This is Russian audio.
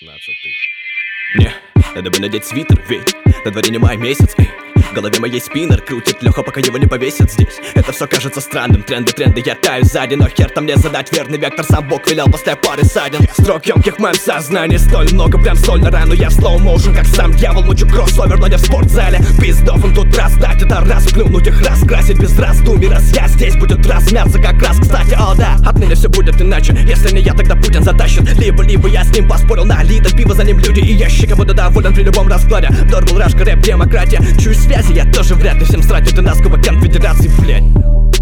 16-й. Мне надо бы надеть свитер, ведь на дворе не май месяц, эй. В голове моей спиннер крутит Леха, пока его не повесят здесь. Это все кажется странным, тренды, я таю сзади. Но хер там мне задать верный вектор, сам Бог велел после пары ссадин. Строк емких в моем сознании столь много, прям соль на рану. Я в slow motion, как сам дьявол, мучу кроссовер, но не в спортзале. Пиздов он тут раздать, это расплюнуть их, раскрасить без раздумий. Раз я здесь, будет размяться как раз, кстати, о да. Отныне все будет иначе, если не я, тогда Путин затащит. Либо я с ним поспорил на литр пива, за ним люди и ящики. Буду доволен при любом раскладе. Дорвал рашка, рэп, демократия. Чую связи, я тоже вряд ли всем срать. Это нас Кубок Конфедерации, блядь.